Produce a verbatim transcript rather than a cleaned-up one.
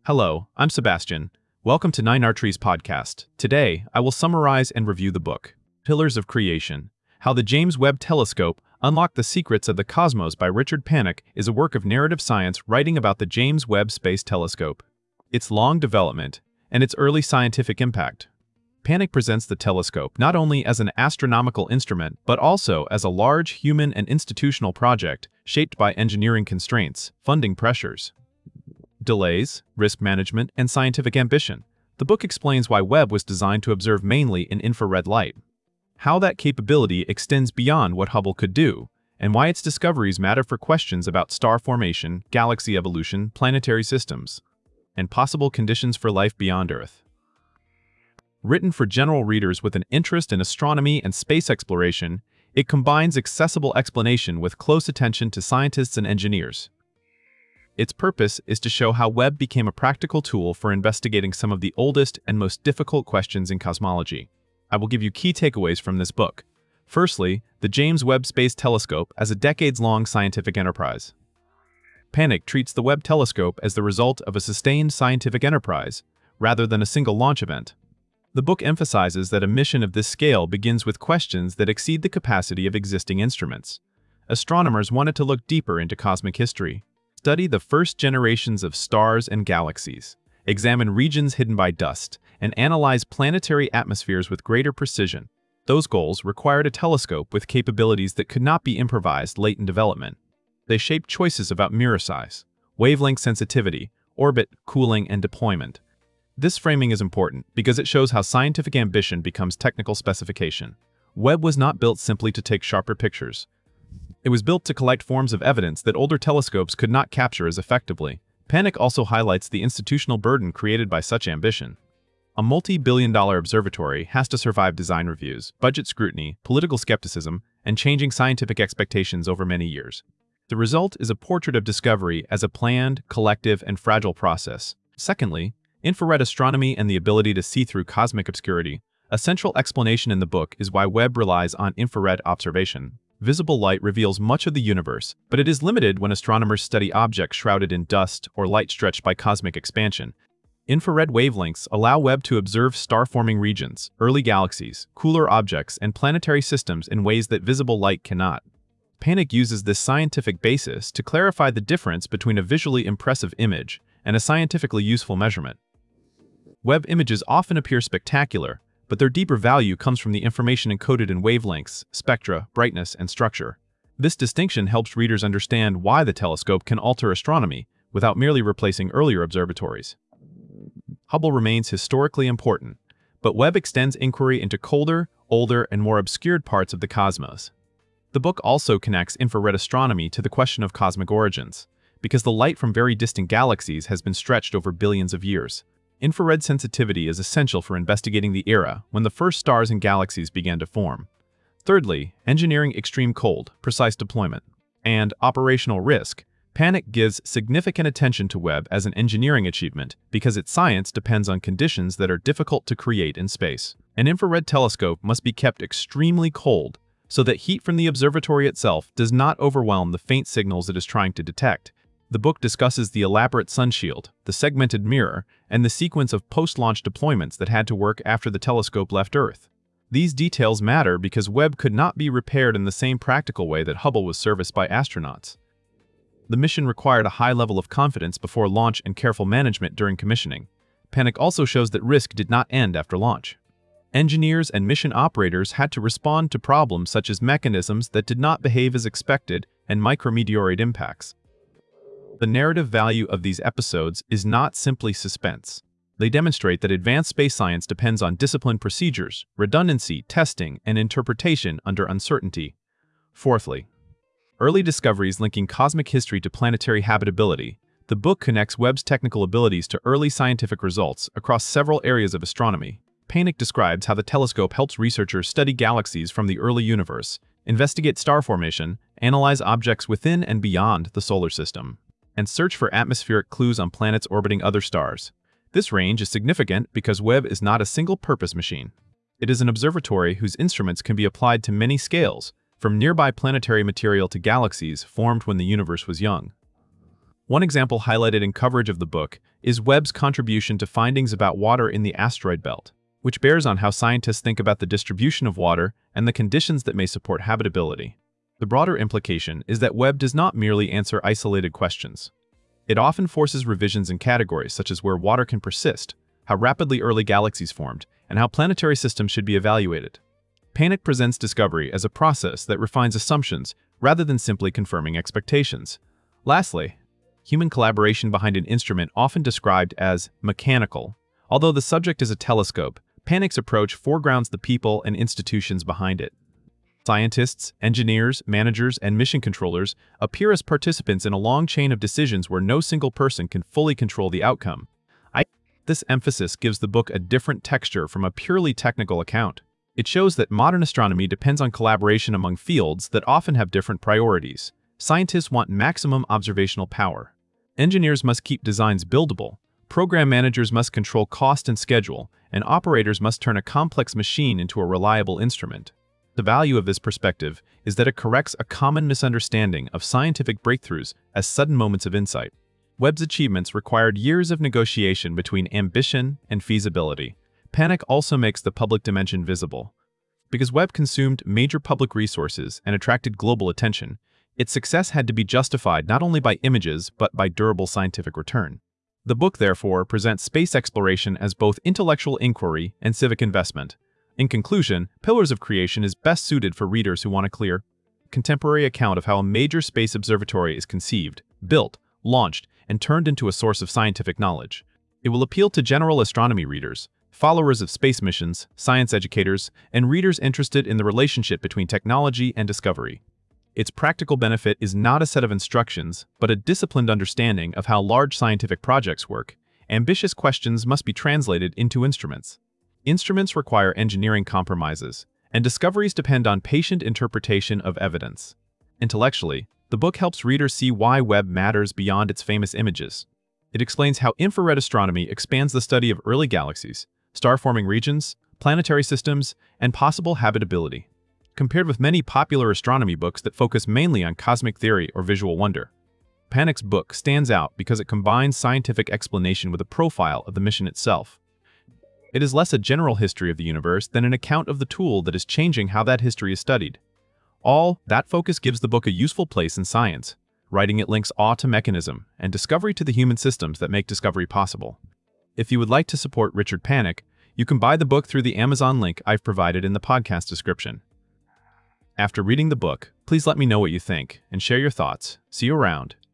Hello, I'm Sebastian. Welcome to Nine Arteries Podcast. Today, I will summarize and review the book, Pillars of Creation. How the James Webb Telescope Unlocked the Secrets of the Cosmos by Richard Panik is a work of narrative science writing about the James Webb Space Telescope, its long development, and its early scientific impact. Panik presents the telescope not only as an astronomical instrument but also as a large human and institutional project shaped by engineering constraints, funding pressures, delays, risk management, and scientific ambition. The book explains why Webb was designed to observe mainly in infrared light, how that capability extends beyond what Hubble could do, and why its discoveries matter for questions about star formation, galaxy evolution, planetary systems, and possible conditions for life beyond Earth. Written for general readers with an interest in astronomy and space exploration, it combines accessible explanation with close attention to scientists and engineers. Its purpose is to show how Webb became a practical tool for investigating some of the oldest and most difficult questions in cosmology. I will give you key takeaways from this book. Firstly, the James Webb Space Telescope as a decades-long scientific enterprise. Panik treats the Webb Telescope as the result of a sustained scientific enterprise, rather than a single launch event. The book emphasizes that a mission of this scale begins with questions that exceed the capacity of existing instruments. Astronomers wanted to look deeper into cosmic history, study the first generations of stars and galaxies, examine regions hidden by dust, and analyze planetary atmospheres with greater precision. Those goals required a telescope with capabilities that could not be improvised late in development. They shaped choices about mirror size, wavelength sensitivity, orbit, cooling, and deployment. This framing is important because it shows how scientific ambition becomes technical specification. Webb was not built simply to take sharper pictures. It was built to collect forms of evidence that older telescopes could not capture as effectively. Panik also highlights the institutional burden created by such ambition. A multi-billion dollar observatory has to survive design reviews, budget scrutiny, political skepticism, and changing scientific expectations over many years. The result is a portrait of discovery as a planned, collective, and fragile process. Secondly, infrared astronomy and the ability to see through cosmic obscurity. A central explanation in the book is why Webb relies on infrared observation. Visible light reveals much of the universe, but it is limited when astronomers study objects shrouded in dust or light stretched by cosmic expansion. Infrared wavelengths allow Webb to observe star-forming regions, early galaxies, cooler objects, and planetary systems in ways that visible light cannot. Panik uses this scientific basis to clarify the difference between a visually impressive image and a scientifically useful measurement. Webb images often appear spectacular, but their deeper value comes from the information encoded in wavelengths, spectra, brightness, and structure. This distinction helps readers understand why the telescope can alter astronomy without merely replacing earlier observatories. Hubble remains historically important, but Webb extends inquiry into colder, older, and more obscured parts of the cosmos. The book also connects infrared astronomy to the question of cosmic origins, because the light from very distant galaxies has been stretched over billions of years. Infrared sensitivity is essential for investigating the era when the first stars and galaxies began to form. Thirdly, engineering extreme cold, precise deployment, and operational risk. Panik gives significant attention to Webb as an engineering achievement because its science depends on conditions that are difficult to create in space. An infrared telescope must be kept extremely cold so that heat from the observatory itself does not overwhelm the faint signals it is trying to detect. The book discusses the elaborate sunshield, the segmented mirror, and the sequence of post-launch deployments that had to work after the telescope left Earth. These details matter because Webb could not be repaired in the same practical way that Hubble was serviced by astronauts. The mission required a high level of confidence before launch and careful management during commissioning. Panik also shows that risk did not end after launch. Engineers and mission operators had to respond to problems such as mechanisms that did not behave as expected and micrometeoroid impacts. The narrative value of these episodes is not simply suspense. They demonstrate that advanced space science depends on disciplined procedures, redundancy, testing, and interpretation under uncertainty. Fourthly, early discoveries linking cosmic history to planetary habitability. The book connects Webb's technical abilities to early scientific results across several areas of astronomy. Panik describes how the telescope helps researchers study galaxies from the early universe, investigate star formation, analyze objects within and beyond the solar system, and search for atmospheric clues on planets orbiting other stars. This range is significant because Webb is not a single-purpose machine. It is an observatory whose instruments can be applied to many scales, from nearby planetary material to galaxies formed when the universe was young. One example highlighted in coverage of the book is Webb's contribution to findings about water in the asteroid belt, which bears on how scientists think about the distribution of water and the conditions that may support habitability. The broader implication is that Webb does not merely answer isolated questions. It often forces revisions in categories such as where water can persist, how rapidly early galaxies formed, and how planetary systems should be evaluated. Panik presents discovery as a process that refines assumptions rather than simply confirming expectations. Lastly, human collaboration behind an instrument often described as mechanical. Although the subject is a telescope, Panik's approach foregrounds the people and institutions behind it. Scientists, engineers, managers, and mission controllers appear as participants in a long chain of decisions where no single person can fully control the outcome. I This emphasis gives the book a different texture from a purely technical account. It shows that modern astronomy depends on collaboration among fields that often have different priorities. Scientists want maximum observational power. Engineers must keep designs buildable. Program managers must control cost and schedule, and operators must turn a complex machine into a reliable instrument. The value of this perspective is that it corrects a common misunderstanding of scientific breakthroughs as sudden moments of insight. Webb's achievements required years of negotiation between ambition and feasibility. Panik also makes the public dimension visible. Because Webb consumed major public resources and attracted global attention, its success had to be justified not only by images but by durable scientific return. The book, therefore, presents space exploration as both intellectual inquiry and civic investment. In conclusion, Pillars of Creation is best suited for readers who want a clear, contemporary account of how a major space observatory is conceived, built, launched, and turned into a source of scientific knowledge. It will appeal to general astronomy readers, followers of space missions, science educators, and readers interested in the relationship between technology and discovery. Its practical benefit is not a set of instructions, but a disciplined understanding of how large scientific projects work. Ambitious questions must be translated into instruments. Instruments require engineering compromises, and discoveries depend on patient interpretation of evidence. Intellectually, the book helps readers see why Webb matters beyond its famous images. It explains how infrared astronomy expands the study of early galaxies, star-forming regions, planetary systems, and possible habitability. Compared with many popular astronomy books that focus mainly on cosmic theory or visual wonder, Panik's book stands out because it combines scientific explanation with a profile of the mission itself. It is less a general history of the universe than an account of the tool that is changing how that history is studied. All that focus gives the book a useful place in science. Writing it links awe to mechanism and discovery to the human systems that make discovery possible. If you would like to support Richard Panik, you can buy the book through the Amazon link I've provided in the podcast description. After reading the book, please let me know what you think and share your thoughts. See you around.